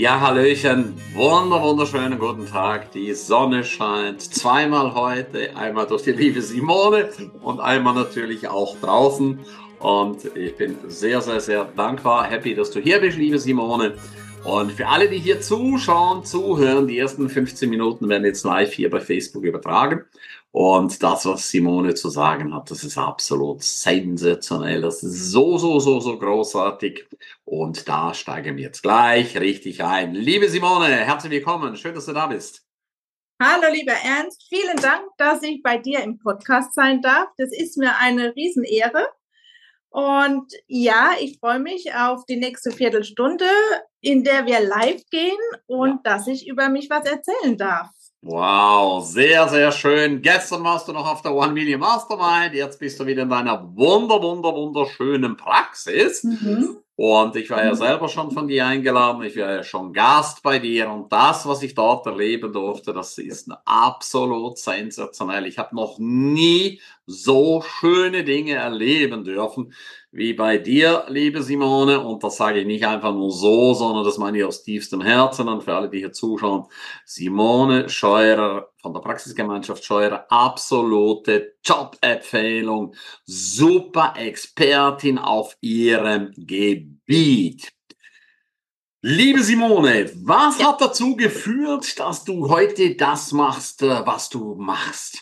Ja, hallöchen, wunderschönen guten Tag. Die Sonne scheint zweimal heute, einmal durch die liebe Simone und einmal natürlich auch draußen. Und ich bin sehr dankbar, happy, dass du hier bist, liebe Simone. Und für alle, die hier zuschauen, zuhören, die ersten 15 Minuten werden jetzt live hier bei Facebook übertragen. Und das, was Simone zu sagen hat, das ist absolut sensationell. Das ist so großartig. Und da steigen wir jetzt gleich richtig ein. Liebe Simone, herzlich willkommen. Schön, dass du da bist. Hallo, lieber Ernst. Vielen Dank, dass ich bei dir im Podcast sein darf. Das ist mir eine Riesenehre. Und ja, ich freue mich auf die nächste Viertelstunde, in der wir live gehen und dass ich über mich was erzählen darf. Wow, sehr schön. Gestern warst du noch auf der One Million Mastermind. Jetzt bist du wieder in deiner wunderschönen Praxis. Und ich war ja selber schon von dir eingeladen. Ich war ja schon Gast bei dir. Und das, was ich dort erleben durfte, das ist absolut sensationell. Ich habe noch nie so schöne Dinge erleben dürfen wie bei dir, liebe Simone. Und das sage ich nicht einfach nur so, sondern das meine ich aus tiefstem Herzen. Und für alle, die hier zuschauen, Simone Scheurer von der Praxisgemeinschaft Scheurer, absolute Job-Empfehlung, super Expertin auf ihrem Gebiet. Liebe Simone, was hat dazu geführt, dass du heute das machst, was du machst?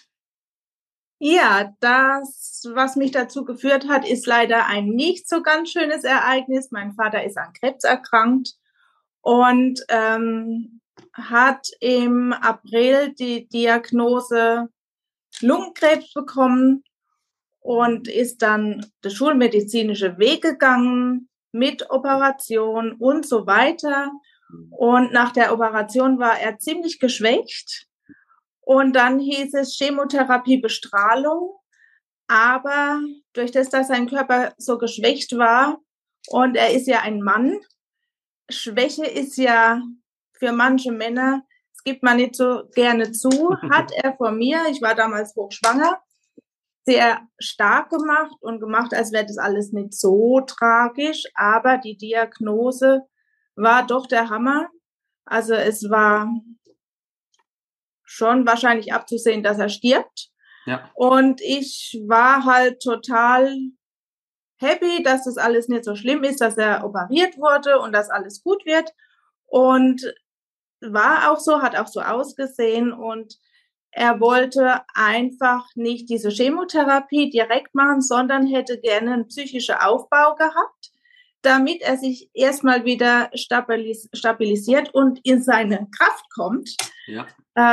Ja, das, was mich dazu geführt hat, ist leider ein nicht so ganz schönes Ereignis. Mein Vater ist an Krebs erkrankt und hat im April die Diagnose Lungenkrebs bekommen und ist dann der schulmedizinische Weg gegangen mit Operation und so weiter. Und nach der Operation war er ziemlich geschwächt. Und dann hieß es Chemotherapie, Bestrahlung. Aber durch das, dass sein Körper so geschwächt war und er ist ja ein Mann, Schwäche ist ja für manche Männer, das gibt man nicht so gerne zu, hat er vor mir, ich war damals hochschwanger, sehr stark gemacht und gemacht, als wäre das alles nicht so tragisch. Aber die Diagnose war doch der Hammer. Also es war schon wahrscheinlich abzusehen, dass er stirbt. Ja. Und ich war halt total happy, dass das alles nicht so schlimm ist, dass er operiert wurde und dass alles gut wird. Und war auch so, hat auch so ausgesehen. Und er wollte einfach nicht diese Chemotherapie direkt machen, sondern hätte gerne einen psychischen Aufbau gehabt, damit er sich erstmal wieder stabilisiert und in seine Kraft kommt. Ja.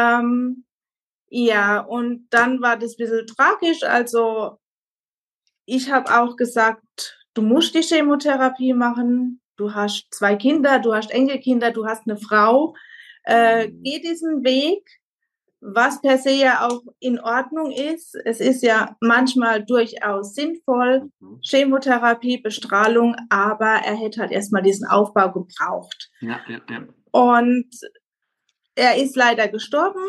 Ja, und dann war das ein bisschen tragisch. Also ich habe auch gesagt, du musst die Chemotherapie machen. Du hast 2 Kinder, du hast Enkelkinder, du hast eine Frau. Geh diesen Weg, was per se ja auch in Ordnung ist. Es ist ja manchmal durchaus sinnvoll, Chemotherapie, Bestrahlung, aber er hätte halt erstmal diesen Aufbau gebraucht. Ja. Und er ist leider gestorben.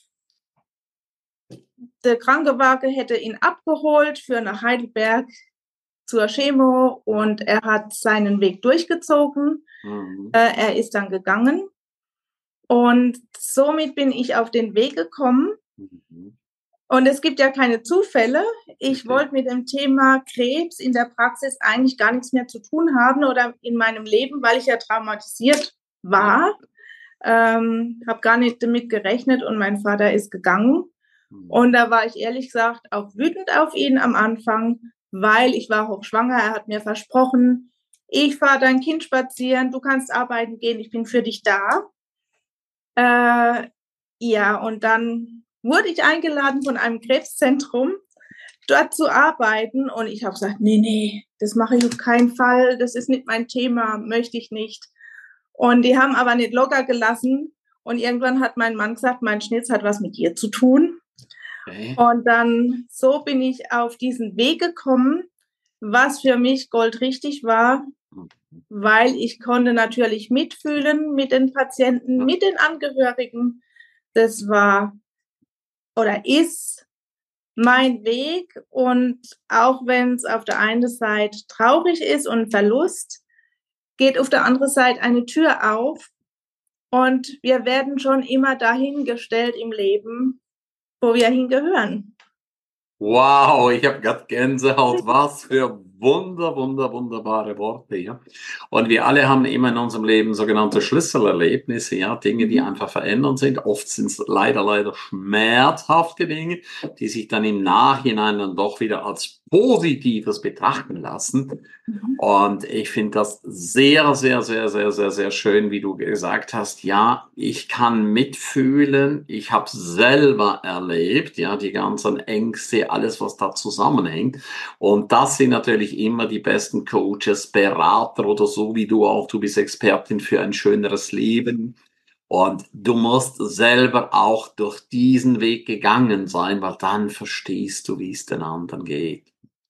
Der Krankenwagen hätte ihn abgeholt für nach Heidelberg zur Chemo und er hat seinen Weg durchgezogen. Er ist dann gegangen und somit bin ich auf den Weg gekommen. Und es gibt ja keine Zufälle. Ich wollte mit dem Thema Krebs in der Praxis eigentlich gar nichts mehr zu tun haben oder in meinem Leben, weil ich ja traumatisiert war. Habe gar nicht damit gerechnet und mein Vater ist gegangen. Und da war ich ehrlich gesagt auch wütend auf ihn am Anfang, weil ich war hochschwanger. Er hat mir versprochen, ich fahre dein Kind spazieren, du kannst arbeiten gehen, ich bin für dich da. Ja, und dann wurde ich eingeladen von einem Krebszentrum, dort zu arbeiten. Und ich habe gesagt, nee, das mache ich auf keinen Fall, das ist nicht mein Thema, möchte ich nicht. Und die haben aber nicht locker gelassen. Und irgendwann hat mein Mann gesagt, mein Schnitz hat was mit dir zu tun. Okay. Und dann so bin ich auf diesen Weg gekommen, was für mich goldrichtig war, weil ich konnte natürlich mitfühlen mit den Patienten, mit den Angehörigen. Das war oder ist mein Weg. Und auch wenn es auf der einen Seite traurig ist und Verlust, geht auf der anderen Seite eine Tür auf, Und wir werden schon immer dahingestellt im Leben, wo wir hingehören. Wow, ich habe gerade Gänsehaut. Was für wunderbare Worte, ja. Und wir alle haben immer in unserem Leben sogenannte Schlüsselerlebnisse, ja, Dinge, die einfach verändern sind. Oft sind es leider schmerzhafte Dinge, die sich dann im Nachhinein dann doch wieder als Positives betrachten lassen. Und ich finde das sehr schön, wie du gesagt hast. Ja, ich kann mitfühlen. Ich habe selber erlebt, ja, die ganzen Ängste, alles, was da zusammenhängt. Und das sind natürlich immer die besten Coaches, Berater oder so wie du auch. Du bist Expertin für ein schöneres Leben. Und du musst selber auch durch diesen Weg gegangen sein, weil dann verstehst du, wie es den anderen geht.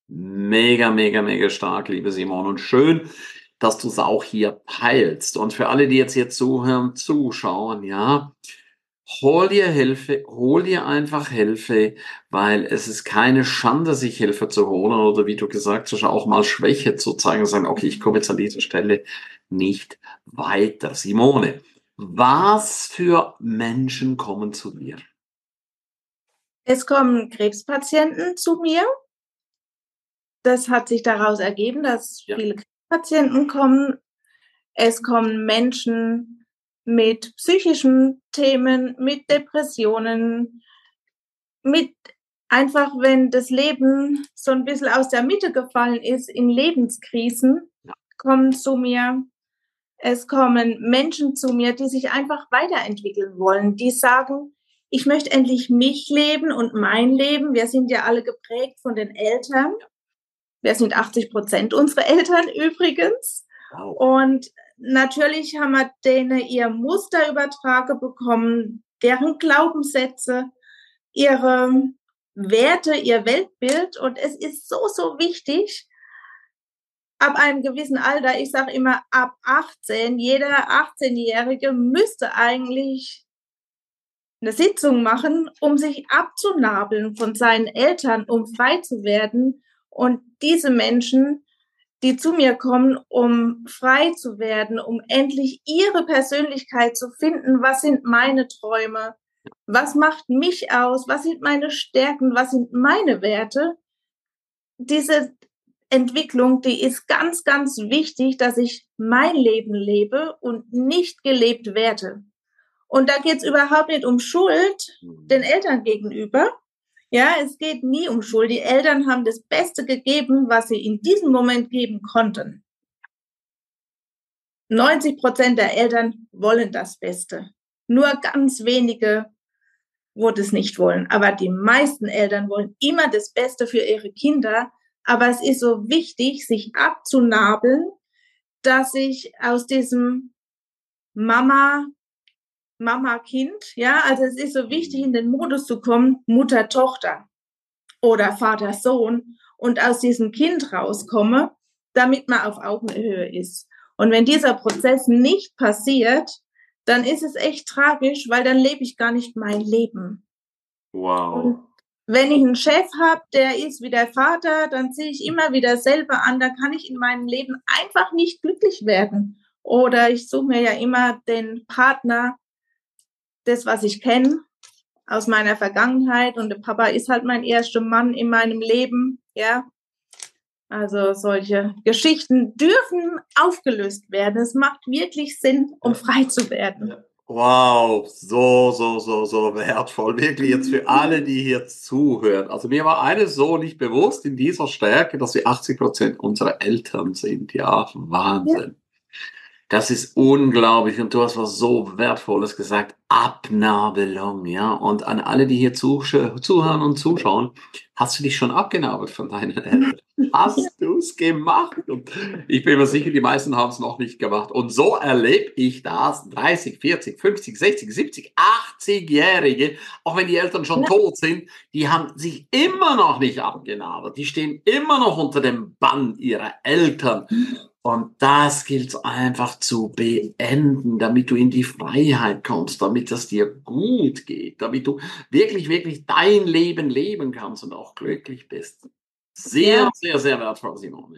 Mega stark, liebe Simone. Und schön, dass du es auch hier teilst. Und für alle, die jetzt hier zuhören, zuschauen, ja, hol dir Hilfe, hol dir einfach Hilfe, weil es ist keine Schande, sich Hilfe zu holen oder wie du gesagt hast, auch mal Schwäche zu zeigen und sagen, okay, ich komme jetzt an dieser Stelle nicht weiter. Simone, was für Menschen kommen zu dir? Es kommen Krebspatienten zu mir. Das hat sich daraus ergeben, dass viele Krebspatienten kommen. Es kommen Menschen mit psychischen Themen, mit Depressionen, mit einfach, wenn das Leben so ein bisschen aus der Mitte gefallen ist, in Lebenskrisen, kommen zu mir. Es kommen Menschen zu mir, die sich einfach weiterentwickeln wollen, die sagen, ich möchte endlich mich leben und mein Leben. Wir sind ja alle geprägt von den Eltern. Wir sind 80% unsere Eltern übrigens. Wow. Und natürlich haben wir denen ihr Muster übertragen bekommen, deren Glaubenssätze, ihre Werte, ihr Weltbild. Und es ist so wichtig, ab einem gewissen Alter, ich sage immer ab 18, jeder 18-Jährige müsste eigentlich eine Sitzung machen, um sich abzunabeln von seinen Eltern, um frei zu werden. Und diese Menschen, die zu mir kommen, um frei zu werden, um endlich ihre Persönlichkeit zu finden, was sind meine Träume, was macht mich aus, was sind meine Stärken, was sind meine Werte. Diese Entwicklung, die ist ganz wichtig, dass ich mein Leben lebe und nicht gelebt werde. Und da geht es überhaupt nicht um Schuld den Eltern gegenüber. Ja, es geht nie um Schuld. Die Eltern haben das Beste gegeben, was sie in diesem Moment geben konnten. 90% der Eltern wollen das Beste. Nur ganz wenige, wo das nicht wollen. Aber die meisten Eltern wollen immer das Beste für ihre Kinder. Aber es ist so wichtig, sich abzunabeln, dass ich aus diesem Mama-Kind, ja, also es ist so wichtig, in den Modus zu kommen, Mutter-Tochter oder Vater-Sohn und aus diesem Kind rauskomme, damit man auf Augenhöhe ist. Und wenn dieser Prozess nicht passiert, dann ist es echt tragisch, weil dann lebe ich gar nicht mein Leben. Wow. Und wenn ich einen Chef habe, der ist wie der Vater, dann ziehe ich immer wieder selber an, da kann ich in meinem Leben einfach nicht glücklich werden. Oder ich suche mir ja immer den Partner, das, was ich kenne aus meiner Vergangenheit. Und der Papa ist halt mein erster Mann in meinem Leben, ja. Also solche Geschichten dürfen aufgelöst werden. Es macht wirklich Sinn, um frei zu werden. Wow, so wertvoll. Wirklich jetzt für alle, die hier zuhören. Also mir war eines so nicht bewusst in dieser Stärke, dass wir 80% unserer Eltern sind. Ja, Wahnsinn. Ja. Das ist unglaublich und du hast was so Wertvolles gesagt. Abnabelung, ja. Und an alle, die hier zuhören und zuschauen, hast du dich schon abgenabelt von deinen Eltern? Hast du es gemacht? Und ich bin mir sicher, die meisten haben es noch nicht gemacht. Und so erlebe ich das. 30, 40, 50, 60, 70, 80-Jährige, auch wenn die Eltern schon tot sind, die haben sich immer noch nicht abgenabelt. Die stehen immer noch unter dem Bann ihrer Eltern. Und das gilt einfach zu beenden, damit du in die Freiheit kommst, damit es dir gut geht, damit du wirklich dein Leben leben kannst und auch glücklich bist. Sehr wertvoll, Simone.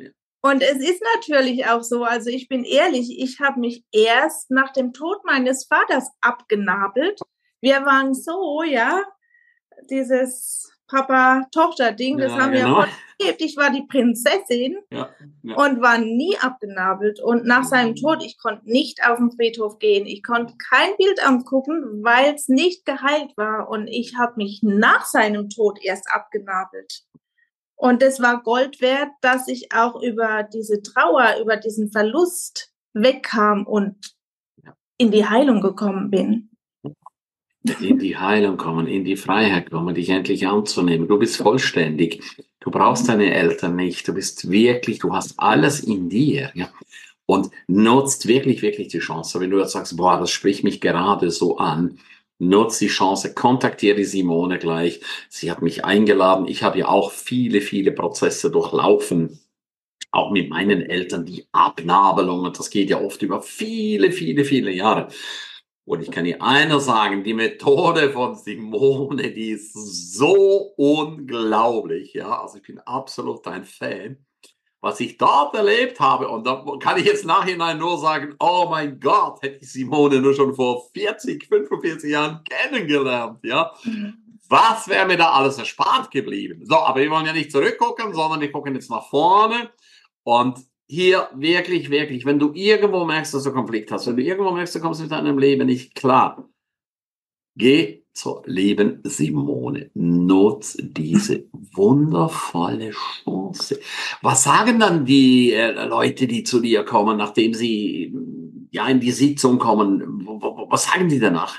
Und es ist natürlich auch so, also ich bin ehrlich, ich habe mich erst nach dem Tod meines Vaters abgenabelt. Wir waren so, ja, dieses Papa-Tochter-Ding, das haben wir voll gelebt. Ich war die Prinzessin und war nie abgenabelt. Und nach seinem Tod, ich konnte nicht auf den Friedhof gehen. Ich konnte kein Bild angucken, weil es nicht geheilt war. Und ich habe mich nach seinem Tod erst abgenabelt. Und es war Gold wert, dass ich auch über diese Trauer, über diesen Verlust wegkam und in die Heilung gekommen bin. In die Heilung kommen, in die Freiheit kommen, dich endlich anzunehmen. Du bist vollständig. Du brauchst deine Eltern nicht. Du bist wirklich, du hast alles in dir, ja. Und nutzt wirklich, wirklich die Chance. Wenn du jetzt sagst, boah, das spricht mich gerade so an, nutzt die Chance, kontaktiere die Simone gleich. Sie hat mich eingeladen. Ich habe ja auch viele, viele Prozesse durchlaufen. Auch mit meinen Eltern, die Abnabelung. Und das geht ja oft über viele, viele, viele Jahre. Und ich kann dir einer sagen, die Methode von Simone, die ist so unglaublich. Ja, also ich bin absolut ein Fan. Was ich dort erlebt habe, und da kann ich jetzt nachhinein nur sagen, oh mein Gott, hätte ich Simone nur schon vor 40, 45 Jahren kennengelernt, ja. Was wäre mir da alles erspart geblieben? So, aber wir wollen ja nicht zurückgucken, sondern wir gucken jetzt nach vorne. Und hier wirklich, wirklich, wenn du irgendwo merkst, dass du Konflikt hast, wenn du irgendwo merkst, du kommst mit deinem Leben nicht klar, geh zur lieben Simone. Nutz diese wundervolle Chance. Was sagen dann die Leute, die zu dir kommen, nachdem sie ja in die Sitzung kommen? Was sagen die danach?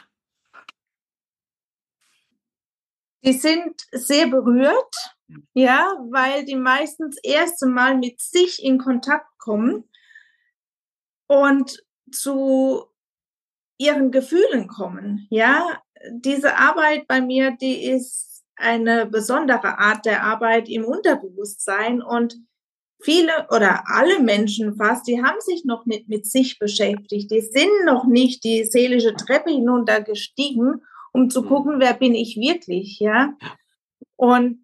Die sind sehr berührt, ja, weil die meistens das erste Mal mit sich in Kontakt kommen und zu ihren Gefühlen kommen, ja. Diese Arbeit bei mir, die ist eine besondere Art der Arbeit im Unterbewusstsein und viele oder alle Menschen fast, die haben sich noch nicht mit sich beschäftigt. Die sind noch nicht die seelische Treppe hinuntergestiegen, um zu gucken, wer bin ich wirklich, ja. Und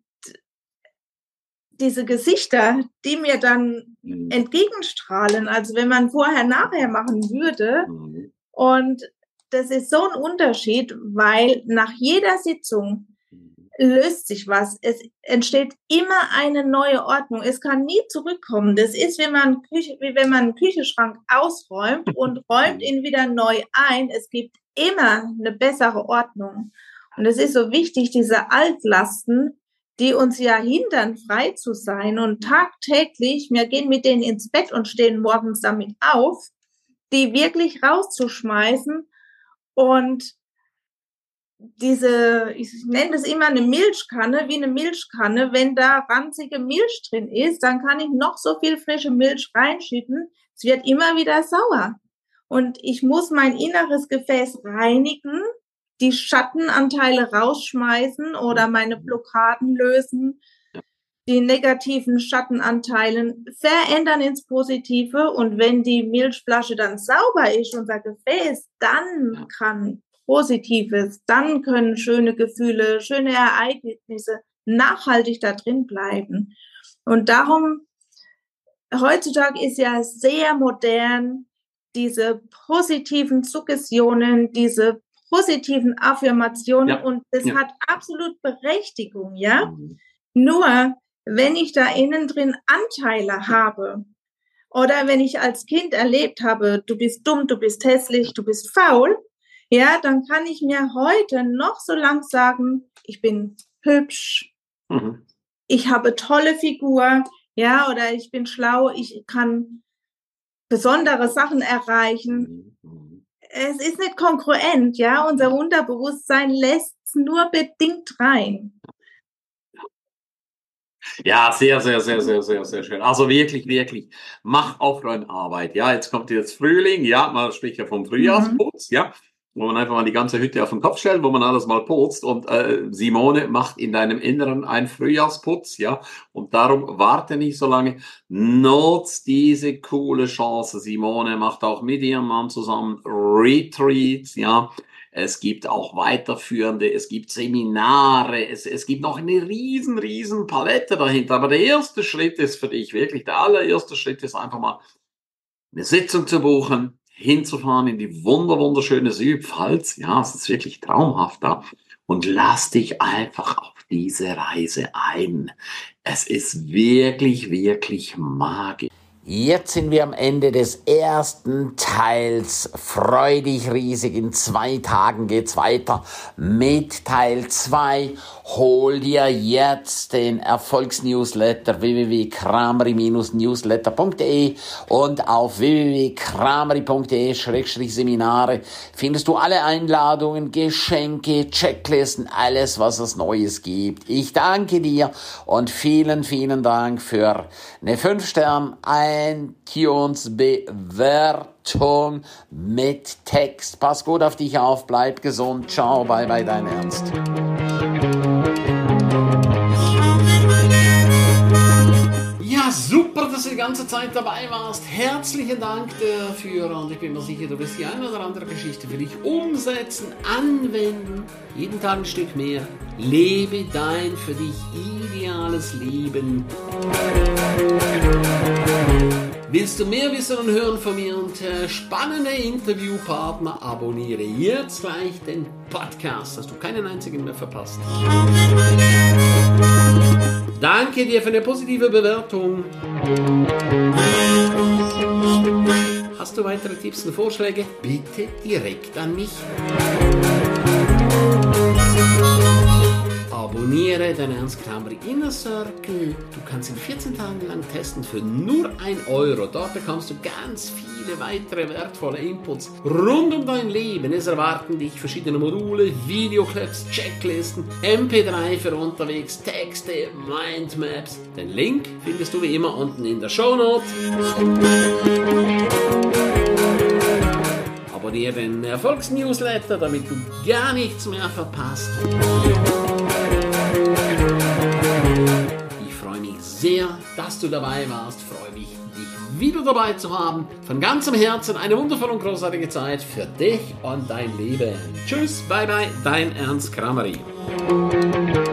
diese Gesichter, die mir dann entgegenstrahlen, also wenn man vorher-nachher machen würde, und das ist so ein Unterschied, weil nach jeder Sitzung löst sich was. Es entsteht immer eine neue Ordnung. Es kann nie zurückkommen. Das ist, wie wenn man einen Küchenschrank ausräumt und räumt ihn wieder neu ein. Es gibt immer eine bessere Ordnung. Und es ist so wichtig, diese Altlasten, die uns ja hindern, frei zu sein und tagtäglich, wir gehen mit denen ins Bett und stehen morgens damit auf, die wirklich rauszuschmeißen und diese, ich nenne das immer eine Milchkanne, wie eine Milchkanne, wenn da ranzige Milch drin ist, dann kann ich noch so viel frische Milch reinschütten, es wird immer wieder sauer. Und ich muss mein inneres Gefäß reinigen, die Schattenanteile rausschmeißen oder meine Blockaden lösen, die negativen Schattenanteilen verändern ins Positive. Und wenn die Milchflasche dann sauber ist, unser Gefäß, dann kann Positives, dann können schöne Gefühle, schöne Ereignisse nachhaltig da drin bleiben. Und darum, heutzutage ist ja sehr modern, diese positiven Suggestionen, diese positiven Affirmationen, und das hat absolut Berechtigung, ja. Nur, wenn ich da innen drin Anteile habe oder wenn ich als Kind erlebt habe, du bist dumm, du bist hässlich, du bist faul, ja, dann kann ich mir heute noch so lang sagen, ich bin hübsch, ich habe tolle Figur, ja, oder ich bin schlau, ich kann besondere Sachen erreichen. Es ist nicht kongruent, ja, unser Unterbewusstsein lässt es nur bedingt rein. Ja, sehr, sehr, sehr, sehr, sehr, sehr schön. Also wirklich, wirklich, mach Aufräumarbeit. Ja, jetzt kommt jetzt Frühling. Ja, man spricht ja vom Frühjahrsputz. Ja, wo man einfach mal die ganze Hütte auf den Kopf stellt, wo man alles mal putzt. Und Simone macht in deinem Inneren einen Frühjahrsputz. Ja, und darum warte nicht so lange. Nutz diese coole Chance. Simone macht auch mit ihrem Mann zusammen Retreats. Ja. Es gibt auch weiterführende, es gibt Seminare, es gibt noch eine riesen Palette dahinter. Aber der erste Schritt ist für dich wirklich, der allererste Schritt ist einfach mal eine Sitzung zu buchen, hinzufahren in die wunderschöne Südpfalz. Ja, es ist wirklich traumhaft da. Und lass dich einfach auf diese Reise ein. Es ist wirklich magisch. Jetzt sind wir am Ende des ersten Teils. Freu dich riesig. In 2 Tagen geht's weiter mit Teil 2. Hol dir jetzt den Erfolgsnewsletter www.kramery-newsletter.de und auf www.kramery.de/Seminare findest du alle Einladungen, Geschenke, Checklisten, alles, was es Neues gibt. Ich danke dir und vielen Dank für eine 5-Stern iTunes-Bewertung mit Text. Pass gut auf dich auf, bleib gesund. Ciao, bye, dein Ernst. Ja, super, dass du die ganze Zeit dabei warst. Herzlichen Dank dafür und ich bin mir sicher, du wirst die eine oder andere Geschichte für dich umsetzen, anwenden. Jeden Tag ein Stück mehr. Lebe dein für dich ideales Leben. Willst du mehr wissen und hören von mir und spannende Interviewpartner? Abonniere jetzt gleich den Podcast, dass du keinen einzigen mehr verpasst. Danke dir für eine positive Bewertung. Hast du weitere Tipps und Vorschläge? Bitte direkt an mich. Abonniere den Ernst Kramery Inner Circle. Du kannst ihn 14 Tage lang testen für nur 1 Euro. Dort bekommst du ganz viele weitere wertvolle Inputs rund um dein Leben. Es erwarten dich verschiedene Module, Videoclips, Checklisten, MP3 für unterwegs, Texte, Mindmaps. Den Link findest du wie immer unten in der Shownote. Abonniere den Erfolgsnewsletter, damit du gar nichts mehr verpasst. Ich freue mich sehr, dass du dabei warst. Freue mich, dich wieder dabei zu haben. Von ganzem Herzen eine wundervolle und großartige Zeit für dich und dein Leben. Tschüss, bye, dein Ernst Kramery.